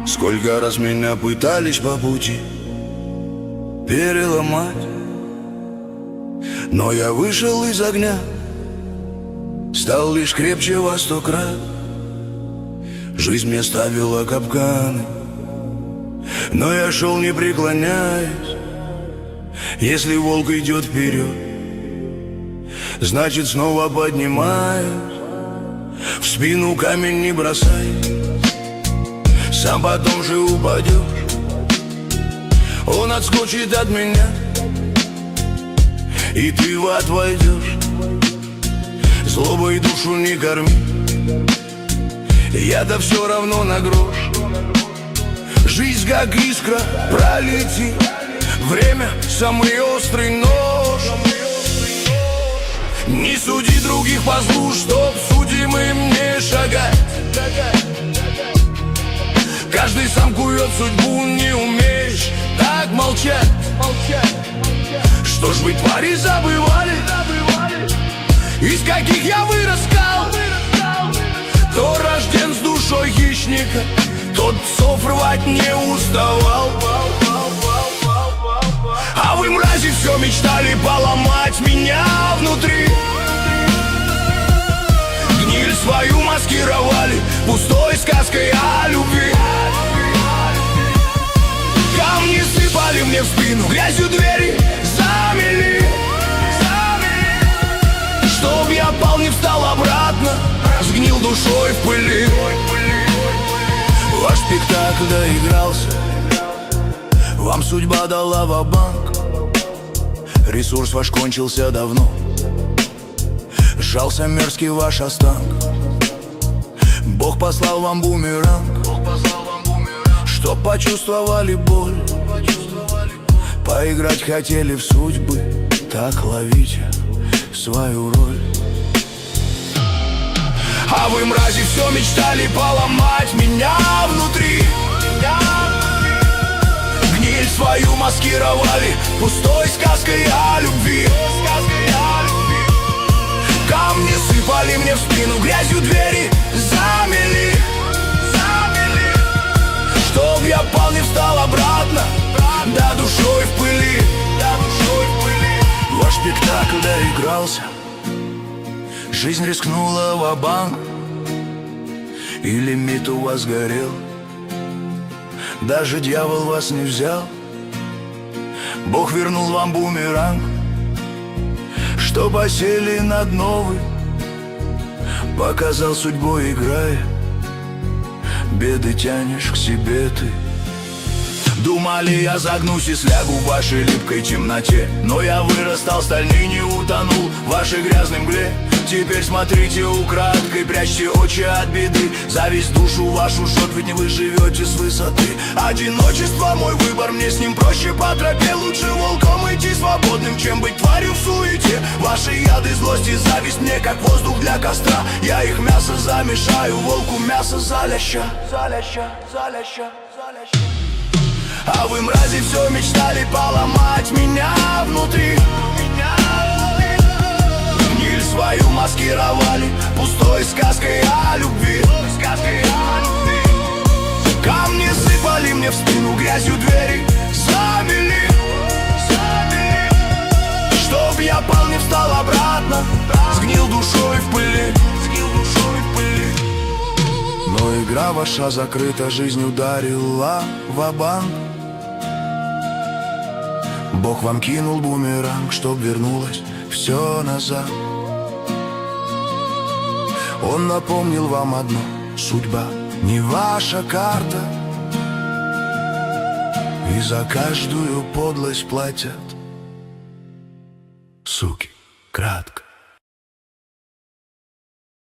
Сколько раз меня пытались по пути переломать, но я вышел из огня, стал лишь крепче во 100 крат. Жизнь мне ставила капканы, но я шел не преклоняясь. Если волк идет вперед, значит снова поднимаюсь. В спину камень не бросай, сам потом же упадешь. Он отскочит от меня, и ты в ад войдешь. Злобой душу не корми, я-то все равно на грош. Жизнь как искра пролетит, время самый острый нож. Не суди других по злу, чтоб судимым не шагать. Каждый сам кует судьбу, не умеешь так молчать. Что ж вы, твари, забывали, из каких я вырос, скал? Кто рожден с душой хищника, тот псов рвать не уставал. А вы, мрази, все мечтали поломать меня внутри. Гниль свою маскировали пустой сказкой о любви. Камни сыпали мне в спину, грязью двери замели. Чтоб я пал, не встал обратно, сгнил душой в пыли. Ваш спектакль доигрался, вам судьба дала ва-банк. Ресурс ваш кончился давно, сжался мерзкий ваш останк. Бог послал вам бумеранг, чтоб почувствовали боль. Поиграть хотели в судьбы, так ловите свою роль. А вы, мрази, все мечтали поломать меня внутри. Гниль свою маскировали пустой сказкой о любви. Камни сыпали мне в спину, грязью двери замели. Чтоб я пал, не встал обратно, да душой в пыли. Ваш спектакль доигрался, жизнь рискнула ва-банк, и лимит у вас горел. Даже дьявол вас не взял, Бог вернул вам бумеранг, чтоб осели над новым. Показал судьбой, играя, беды тянешь к себе ты. Думали, я загнусь и слягу в вашей липкой темноте, но я вырос, стал стальный, не утонул в вашей грязной мгле. Теперь смотрите украдкой, прячьте очи от беды. Зависть душу вашу жжет, ведь не вы живете с высоты. Одиночество мой выбор, мне с ним проще по тропе. Лучше волком идти свободным, чем быть тварью в суете. Ваши яды, злость и зависть мне как воздух для костра. Я их мясо замешаю, волку мясо заляща. А вы, мрази, все мечтали поломать меня внутри. Гниль свою маскировали пустой сказкой о любви. Камни сыпали мне в спину, грязью двери замели. Чтоб я пал, не встал обратно, сгнил душой в пыли. Но игра ваша закрыта, жизнь ударила ва-банк. Бог вам кинул бумеранг, чтоб вернулось все назад. Он напомнил вам одно: судьба не ваша карта, и за каждую подлость платят суки кратко.